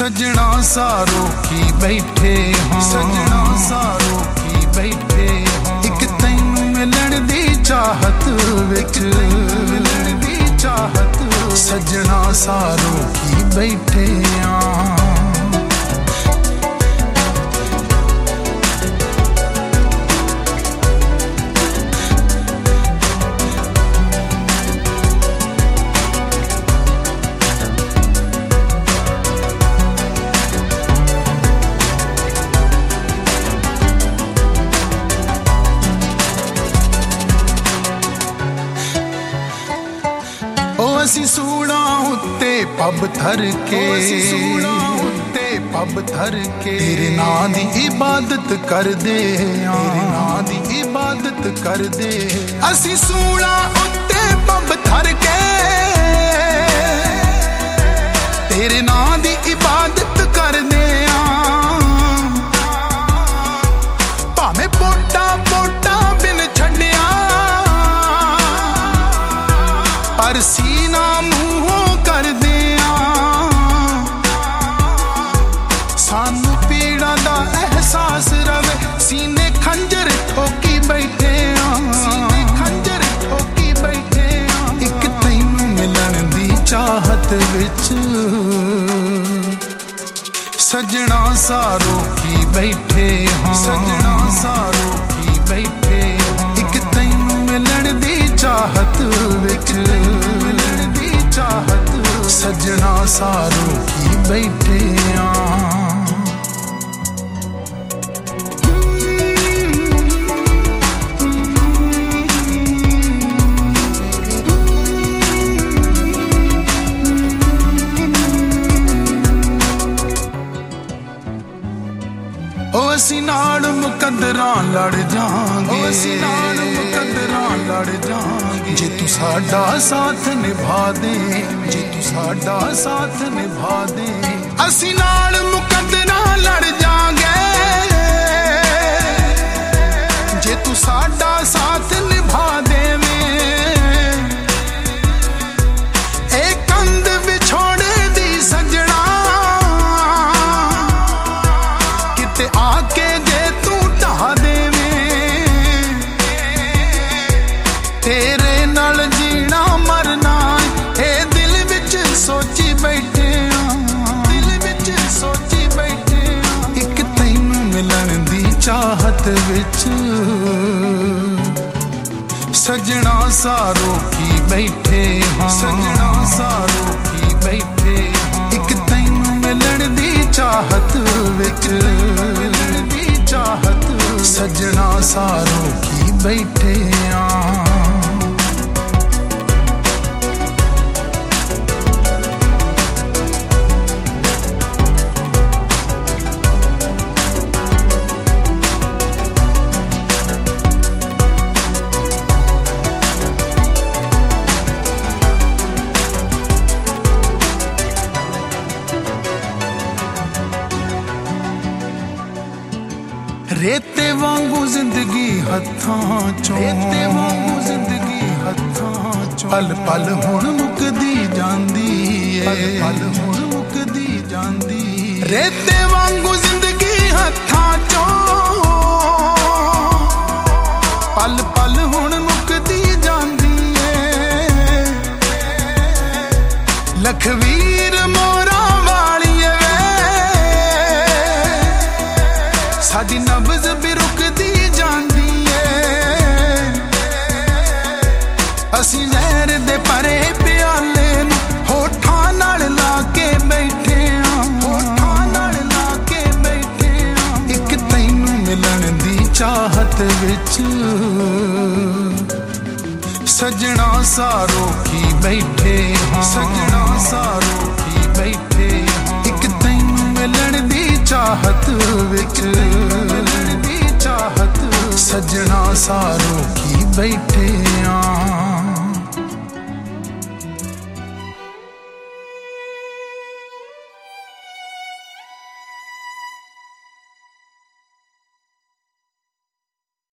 सजना सारो की बैठे हाँ, सजना सारो की बैठे हाँ, एक तैनू मिलन दी चाहत विच, मिलन दी चाहत, सजना सारो की बैठे हाँ। असी सूड़ा उत्ते पब थर के, सूड़ा उत्ते पब थर के, तेरे नां दी इबादत कर दे, तेरे नां दी इबादत कर दे। असी सूड़ा उत्ते पब थर के, तेरे नां दी इबादत कर दे। भावें पोटा पोटा बिन छड्डिया पर सीना मूहों कर दिया, सानू पीड़ा दा एहसास रवे, सीने खंजर ठोकी बैठे सीने खंजर ठोकी बैठे। एक तैनू मिलन दी चाहत विच, सजना सारो की बैठे हाँ, सजना सारो की बैठे हाँ, एक तैनू मिलन दी चाहत विच, मिलन दी चाहत, सजना सारो की बैठे हाँ। असी नाल मुकद्दरां लड़ जांगे, असी नाल मुकद्दरां लड़ जांगे, जे तू साडा साथ निभा दे, जे तू साडा साथ निभा दे। असी नाल मुकद्दरां लड़ जांगे, जे तू साडा साथ निभा देवे। ए कंध विछोड़े दी सजना, किते आके जे तू ढा देवे, तेरे नाल जीना मरना ए दिल विच सोची बैठे, दिल विच सोची बैठे। एक तैनू मिलन दी चाहत विच, सजना सारो की बैठे हाँ, सजना सारो की बैठे हाँ, एक तैनू मिलन दी चाहत विच, मिलन दी चाहत, सजना सारो की बैठे हाँ। रेते वांगू जिंदगी हत्थां चों, रेते वांगू जिंदगी हत्थां चों, पल पल हुण मुकदी जांदी है, पल पल हुण मुकदी जांदी। रेते वांगू जिंदगी हत्थां चों, पल पल हुण मुकदी जांदी है। लखवीर मोरा वालिए साडी नब्ज़ भी रुकदी जांदी है। असी लहर दे परे प्याले नूं होठां नाल ला के बैठे हां, होठां नाल ला के बैठे हां। एक तैनू मिलन दी चाहत विच, सजना सारो की बैठे हाँ, सजना सारो की बैठे हाँ, एक तैनू मिलन दी चाहत विच, मिलन दी चाहत, सजना सारो की बैठे